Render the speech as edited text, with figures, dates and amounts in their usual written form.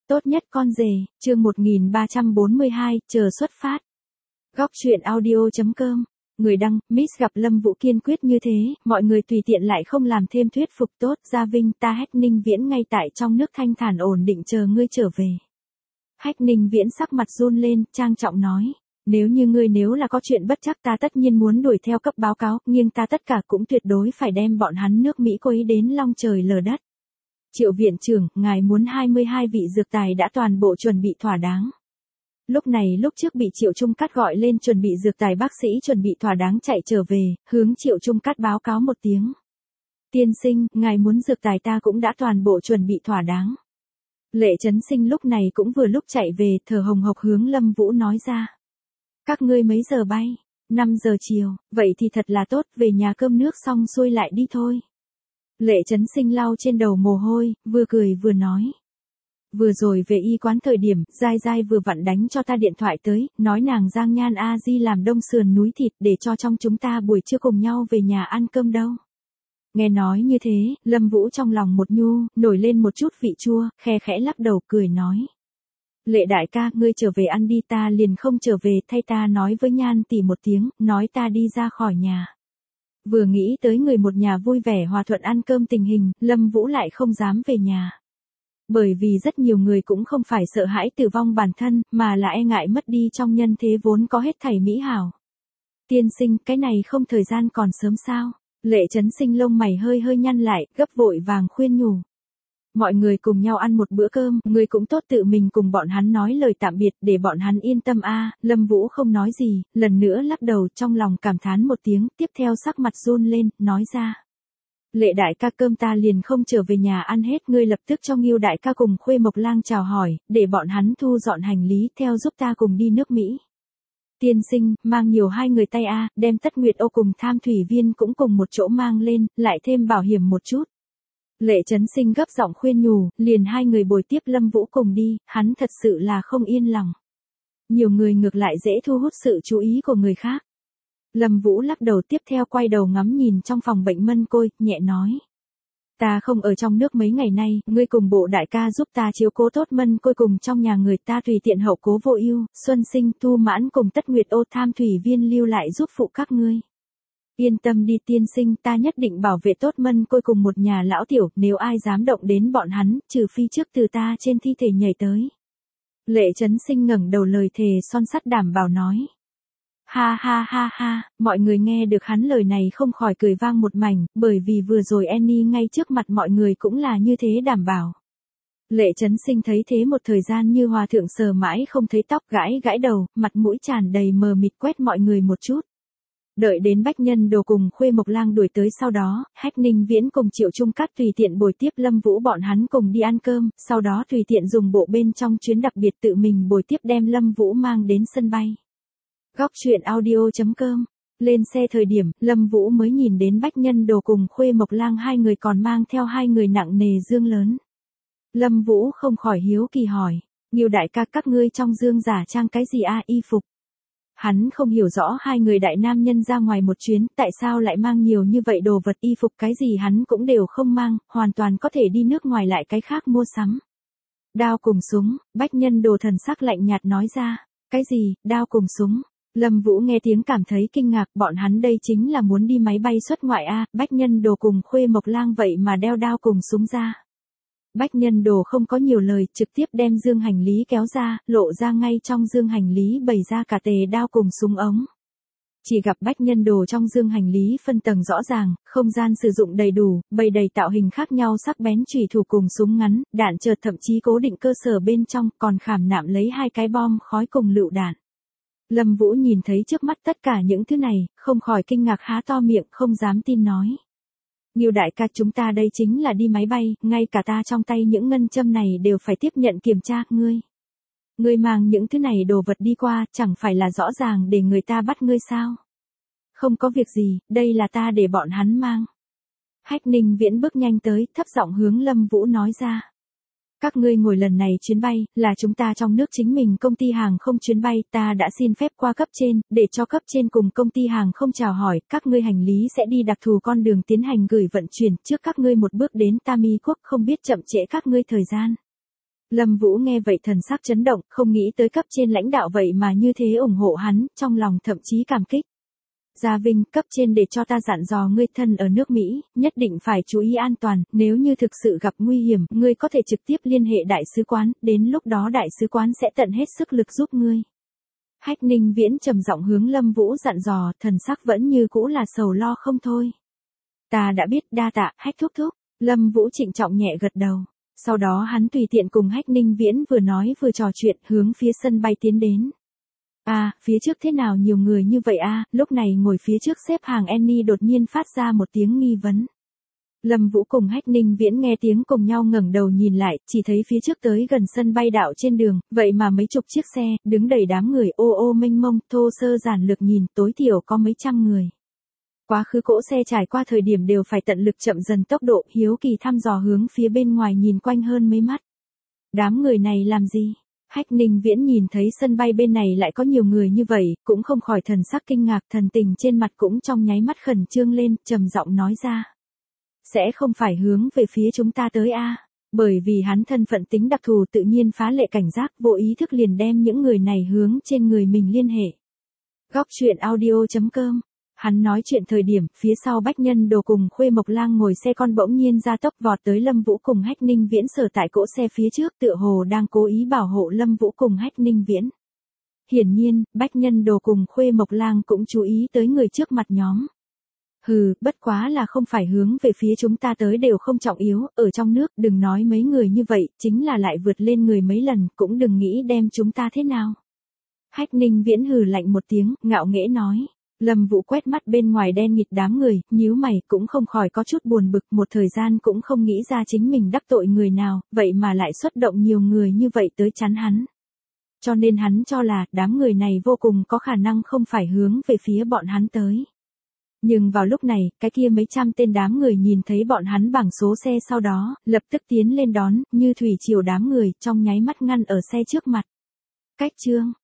Tốt nhất con rể, chương 1342, chờ xuất phát. Góc truyện audio.com. Người đăng, Miss gặp Lâm Vũ kiên quyết như thế, mọi người tùy tiện lại không làm thêm thuyết phục tốt. Gia Vinh, ta Hách Ninh Viễn ngay tại trong nước thanh thản ổn định chờ ngươi trở về. Hách Ninh Viễn sắc mặt run lên, trang trọng nói. Nếu là có chuyện bất chắc ta tất nhiên muốn đuổi theo cấp báo cáo, nhưng ta tất cả cũng tuyệt đối phải đem bọn hắn nước Mỹ cô ý đến long trời lở đất. Triệu viện trưởng, ngài muốn 22 vị dược tài đã toàn bộ chuẩn bị thỏa đáng. Lúc trước bị Triệu Trung Cát gọi lên chuẩn bị dược tài bác sĩ chuẩn bị thỏa đáng chạy trở về, hướng Triệu Trung Cát báo cáo một tiếng. Tiên sinh, ngài muốn dược tài ta cũng đã toàn bộ chuẩn bị thỏa đáng. Lệ Chấn Sinh lúc này cũng vừa lúc chạy về, thở hồng hộc hướng Lâm Vũ nói ra. Các ngươi mấy giờ bay? 5 giờ chiều, vậy thì thật là tốt, về nhà cơm nước xong xuôi lại đi thôi. Lệ Chấn Sinh lau trên đầu mồ hôi, vừa cười vừa nói. Vừa rồi về y quán thời điểm, Giai Giai vừa vặn đánh cho ta điện thoại tới, nói nàng Giang Nhan A Di làm đông sườn núi thịt để cho trong chúng ta buổi trưa cùng nhau về nhà ăn cơm đâu. Nghe nói như thế, Lâm Vũ trong lòng một nhu, nổi lên một chút vị chua, khe khẽ lắc đầu cười nói. Lệ đại ca, ngươi trở về ăn đi, ta liền không trở về, thay ta nói với Nhan tỷ một tiếng, nói ta đi ra khỏi nhà. Vừa nghĩ tới người một nhà vui vẻ hòa thuận ăn cơm tình hình, Lâm Vũ lại không dám về nhà. Bởi vì rất nhiều người cũng không phải sợ hãi tử vong bản thân, mà là e ngại mất đi trong nhân thế vốn có hết thảy mỹ hảo. Tiên sinh, cái này không thời gian còn sớm sao? Lệ Chấn Sinh lông mày hơi nhăn lại, gấp vội vàng khuyên nhủ. Mọi người cùng nhau ăn một bữa cơm, người cũng tốt tự mình cùng bọn hắn nói lời tạm biệt để bọn hắn yên tâm a. Lâm Vũ không nói gì, lần nữa lắc đầu trong lòng cảm thán một tiếng, tiếp theo sắc mặt run lên, nói ra. Lệ đại ca, cơm ta liền không trở về nhà ăn hết, ngươi lập tức cho Ngưu đại ca cùng Khuê Mộc Lang chào hỏi, để bọn hắn thu dọn hành lý theo giúp ta cùng đi nước Mỹ. Tiên sinh, mang nhiều hai người tay a, đem Tất Nguyệt Ô cùng Tham Thủy Viên cũng cùng một chỗ mang lên, lại thêm bảo hiểm một chút. Lệ Chấn Sinh gấp giọng khuyên nhủ, liền hai người bồi tiếp Lâm Vũ cùng đi, hắn thật sự là không yên lòng. Nhiều người ngược lại dễ thu hút sự chú ý của người khác. Lâm Vũ lắc đầu tiếp theo quay đầu ngắm nhìn trong phòng bệnh Mân Côi, nhẹ nói. Ta không ở trong nước mấy ngày nay, ngươi cùng bộ đại ca giúp ta chiếu cố tốt Mân Côi cùng trong nhà người ta tùy tiện hậu cố vô ưu, Xuân Sinh, Thu Mãn cùng Tất Nguyệt Ô Tham Thủy Viên lưu lại giúp phụ các ngươi. Yên tâm đi tiên sinh, ta nhất định bảo vệ tốt Mân Côi cùng một nhà lão tiểu, nếu ai dám động đến bọn hắn, trừ phi trước từ ta trên thi thể nhảy tới. Lệ Chấn Sinh ngẩng đầu lời thề son sắt đảm bảo nói. Ha ha ha ha, mọi người nghe được hắn lời này không khỏi cười vang một mảnh, bởi vì vừa rồi Annie ngay trước mặt mọi người cũng là như thế đảm bảo. Lệ Chấn Sinh thấy thế một thời gian như hòa thượng sờ mãi không thấy tóc, gãi đầu, mặt mũi tràn đầy mờ mịt quét mọi người một chút. Đợi đến Bách Nhân Đồ cùng Khuê Mộc Lang đuổi tới sau đó, Hách Ninh Viễn cùng Triệu Trung Cát tùy tiện bồi tiếp Lâm Vũ bọn hắn cùng đi ăn cơm, sau đó tùy tiện dùng bộ bên trong chuyến đặc biệt tự mình bồi tiếp đem Lâm Vũ mang đến sân bay. Góc truyện audio.com. Lên xe thời điểm, Lâm Vũ mới nhìn đến Bách Nhân Đồ cùng Khuê Mộc Lang hai người còn mang theo hai người nặng nề dương lớn. Lâm Vũ không khỏi hiếu kỳ hỏi, Ngưu đại ca, các ngươi trong dương giả trang cái gì a? Y phục. Hắn không hiểu rõ hai người đại nam nhân ra ngoài một chuyến, tại sao lại mang nhiều như vậy đồ vật, y phục cái gì hắn cũng đều không mang, hoàn toàn có thể đi nước ngoài lại cái khác mua sắm. Đao cùng súng, Bách Nhân Đồ thần sắc lạnh nhạt nói ra, cái gì, đao cùng súng? Lâm Vũ nghe tiếng cảm thấy kinh ngạc, bọn hắn đây chính là muốn đi máy bay xuất ngoại a. Bách Nhân Đồ cùng Khuê Mộc Lang vậy mà đeo đao cùng súng ra. Bách Nhân Đồ không có nhiều lời, trực tiếp đem dương hành lý kéo ra, lộ ra ngay trong dương hành lý bày ra cả tề đao cùng súng ống. Chỉ gặp Bách Nhân Đồ trong dương hành lý phân tầng rõ ràng, không gian sử dụng đầy đủ, bày đầy tạo hình khác nhau sắc bén chủy thủ cùng súng ngắn, đạn chợt thậm chí cố định cơ sở bên trong, còn khảm nạm lấy hai cái bom khói cùng lựu đạn. Lâm Vũ nhìn thấy trước mắt tất cả những thứ này, không khỏi kinh ngạc há to miệng, không dám tin nói. Ngưu đại ca, chúng ta đây chính là đi máy bay, ngay cả ta trong tay những ngân châm này đều phải tiếp nhận kiểm tra, ngươi mang những thứ này đồ vật đi qua, chẳng phải là rõ ràng để người ta bắt ngươi sao? Không có việc gì, đây là ta để bọn hắn mang. Hách Ninh Viễn bước nhanh tới, thấp giọng hướng Lâm Vũ nói ra. Các ngươi ngồi lần này chuyến bay, là chúng ta trong nước chính mình công ty hàng không chuyến bay, ta đã xin phép qua cấp trên, để cho cấp trên cùng công ty hàng không chào hỏi, các ngươi hành lý sẽ đi đặc thù con đường tiến hành gửi vận chuyển, trước các ngươi một bước đến Tami quốc, không biết chậm trễ các ngươi thời gian. Lâm Vũ nghe vậy thần sắc chấn động, không nghĩ tới cấp trên lãnh đạo vậy mà như thế ủng hộ hắn, trong lòng thậm chí cảm kích. Gia Vinh, cấp trên để cho ta dặn dò ngươi thân ở nước Mỹ, nhất định phải chú ý an toàn, nếu như thực sự gặp nguy hiểm, ngươi có thể trực tiếp liên hệ đại sứ quán, đến lúc đó đại sứ quán sẽ tận hết sức lực giúp ngươi. Hách Ninh Viễn trầm giọng hướng Lâm Vũ dặn dò, thần sắc vẫn như cũ là sầu lo không thôi. Ta đã biết, đa tạ, Hách thúc thúc. Lâm Vũ trịnh trọng nhẹ gật đầu. Sau đó hắn tùy tiện cùng Hách Ninh Viễn vừa nói vừa trò chuyện hướng phía sân bay tiến đến. Phía trước thế nào nhiều người như vậy lúc này ngồi phía trước xếp hàng Annie đột nhiên phát ra một tiếng nghi vấn. Lâm Vũ cùng Hách Ninh Viễn nghe tiếng cùng nhau ngẩng đầu nhìn lại, chỉ thấy phía trước tới gần sân bay đạo trên đường, vậy mà mấy chục chiếc xe, đứng đầy đám người ô mênh mông, thô sơ giản lược nhìn, tối thiểu có mấy trăm người. Quá khứ cỗ xe trải qua thời điểm đều phải tận lực chậm dần tốc độ, hiếu kỳ thăm dò hướng phía bên ngoài nhìn quanh hơn mấy mắt. Đám người này làm gì? Hách Ninh Viễn nhìn thấy sân bay bên này lại có nhiều người như vậy, cũng không khỏi thần sắc kinh ngạc, thần tình trên mặt cũng trong nháy mắt khẩn trương lên, trầm giọng nói ra. Sẽ không phải hướng về phía chúng ta tới bởi vì hắn thân phận tính đặc thù tự nhiên phá lệ cảnh giác, vô ý thức liền đem những người này hướng trên người mình liên hệ. Góc truyện audio.com. Hắn nói chuyện thời điểm, phía sau Bách Nhân Đồ cùng Khuê Mộc Lang ngồi xe con bỗng nhiên ra tốc vọt tới Lâm Vũ cùng Hách Ninh Viễn sở tại cỗ xe phía trước, tựa hồ đang cố ý bảo hộ Lâm Vũ cùng Hách Ninh Viễn. Hiển nhiên, Bách Nhân Đồ cùng Khuê Mộc Lang cũng chú ý tới người trước mặt nhóm. Bất quá là không phải hướng về phía chúng ta tới đều không trọng yếu, ở trong nước đừng nói mấy người như vậy, chính là lại vượt lên người mấy lần, cũng đừng nghĩ đem chúng ta thế nào. Hách Ninh Viễn hừ lạnh một tiếng, ngạo nghễ nói. Lâm Vũ quét mắt bên ngoài đen nghịt đám người, nhíu mày, cũng không khỏi có chút buồn bực, một thời gian cũng không nghĩ ra chính mình đắc tội người nào, vậy mà lại xuất động nhiều người như vậy tới chắn hắn. Cho nên hắn cho là, đám người này vô cùng có khả năng không phải hướng về phía bọn hắn tới. Nhưng vào lúc này, cái kia mấy trăm tên đám người nhìn thấy bọn hắn bảng số xe sau đó, lập tức tiến lên đón, như thủy triều đám người, trong nháy mắt ngăn ở xe trước mặt. Cách chương